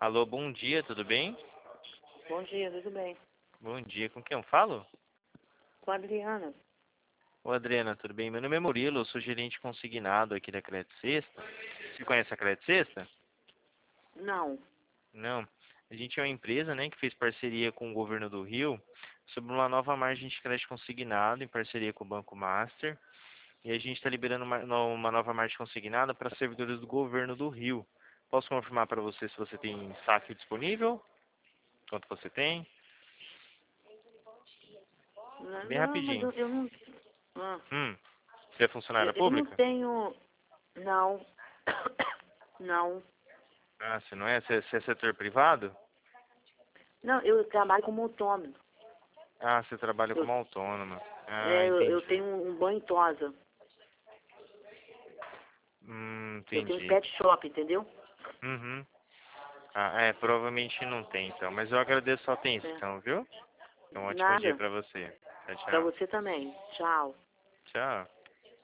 Alô, bom dia, tudo bem? Bom dia, tudo bem? Bom dia, com quem eu falo? Com a Adriana. Ô Adriana, tudo bem? Meu nome é Murilo, eu sou gerente consignado aqui da Crédito Sexta. Você conhece a Crédito Sexta? Não. Não. A gente é uma empresa, né, que fez parceria com o governo do Rio sobre uma nova margem de crédito consignado em parceria com o Banco Master. E a gente está liberando uma nova margem consignada para servidores do governo do Rio. Posso confirmar para você se você tem saque disponível? Quanto você tem? Bem Não, mas rapidinho. eu não. ah, Você é funcionária eu não pública? tenho. Não. Não. Ah, você não é? Você é setor privado? Não, eu trabalho como autônomo. Ah, você trabalha Eu, como autônoma. Ah, eu entendi. tenho um banho em tosa. Eu tenho um Entendi. pet shop, entendeu? Uhum. Ah, provavelmente não tem então. Mas eu agradeço a É. atenção, viu? Um ótimo dia Nada. pra você. Tchau, Pra tchau. você também. Tchau. Tchau.